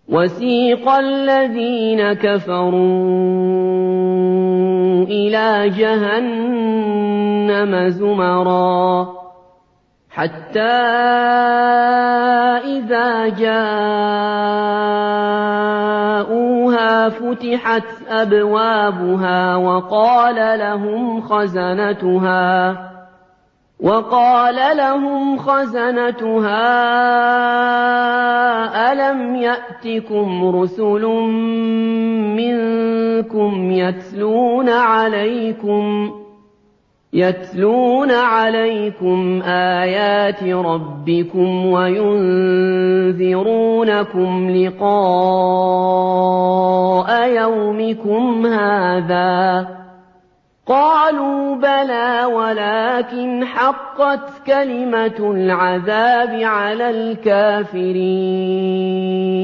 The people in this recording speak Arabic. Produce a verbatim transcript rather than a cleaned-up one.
وَسِيقَ الَّذِينَ كَفَرُوا إِلَىٰ جَهَنَّمَ زُمَرًا حَتَّىٰ إِذَا جَاءُوهَا فُتِحَتْ أَبْوَابُهَا وَقَالَ لَهُمْ خَزَنَتُهَا وَقَالَ لَهُمْ خَزَنَتُهَا أَلَمْ يَأْتِكُمْ رُسُلٌ مِّنكُمْ يَتْلُونَ عَلَيْكُمْ يَتْلُونَ عَلَيْكُمْ آيَاتِ رَبِّكُمْ وَيُنذِرُونَكُمْ لِقَاءَ يَوْمِكُمْ هَٰذَا ۚ قَالُوا بَلَىٰ وَلَٰكِنْ حَقَّتْ كَلِمَةُ الْعَذَابِ عَلَى الْكَافِرِينَ